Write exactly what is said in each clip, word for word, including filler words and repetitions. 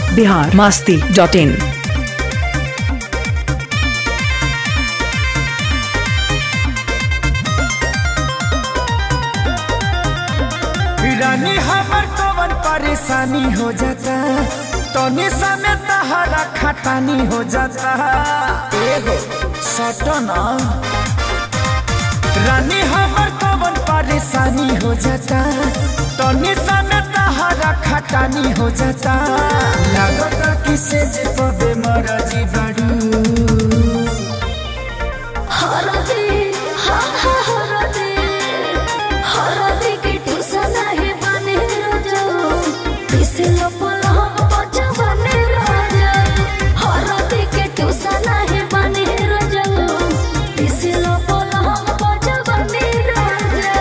Bihar Masti dot in. रानी हमर कवन परेशानी हो जाता तोनी समय तहरा खटानी हो जाता एगो सटना। रानी हमर कवन परेशानी हो जाता तोनी समय तहरा खटानी हो जाता। लागता किसे जे पबे मरजी बड़ू हरदे हा हा हरदे हरदे के टुसना है बने राजा पिसलो पलहम बचा बने राजा। हरदे के टुसना है बने राजा पिसलो पलहम बचा बने राजा।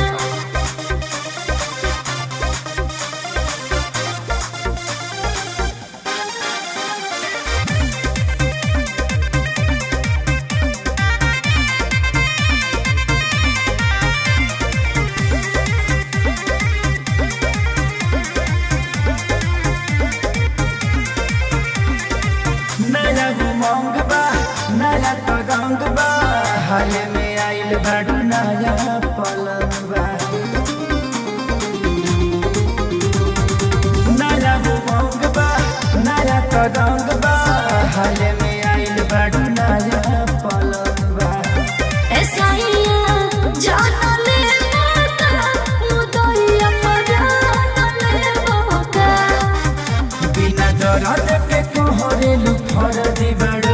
नया उमंग बा नया तगंग बा हाल में आइल बाडू नया पलंग बा। नया उमंग बा नया तगंग बा हाल में आइल बाडू नया पलंग बा। ऐसाइया जाना ले माता मुदइया पराना ले बाका। बिना दर्द के कोहरेलू फरदी बड़ू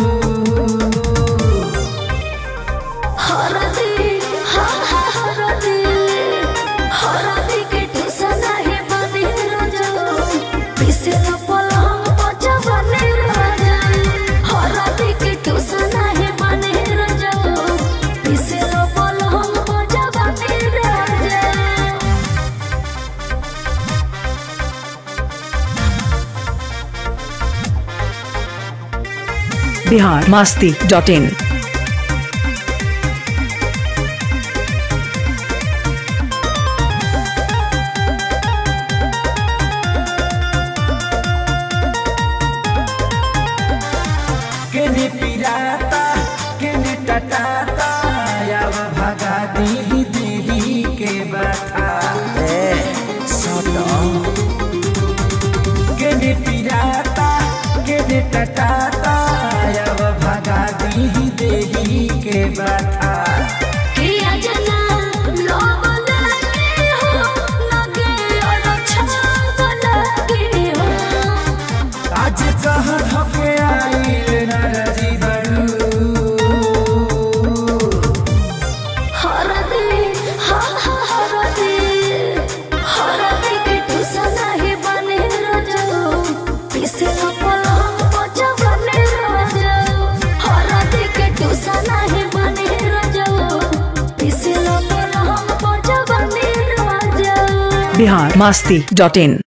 हरदे हा हा हरदे हरदे के टुसना है बने राजा पिसलो पलहम बचा बने राजा। हरदे के टुसना है बने राजा पिसलो पलहम बचा बने राजा। बिहार मस्ती डॉट इन। केने पिराता केने टटाता याव भगा दी देही के बता सदा। केने पिराता केने टटाता याव भगा दी देही के बता। किया जना लोग लगे हो लगे और छाग लगे हो। आज कहाँ धके आइल नरजी बड़ू हरदे हा हा हरदे हरदे के टुसना है बने राजा पिसलो पलहम बचा बने राजा। हरदे के टुसना है बने राजा पिसलो पलहम बचा बने राजा। बिहार मस्ती डॉट इन।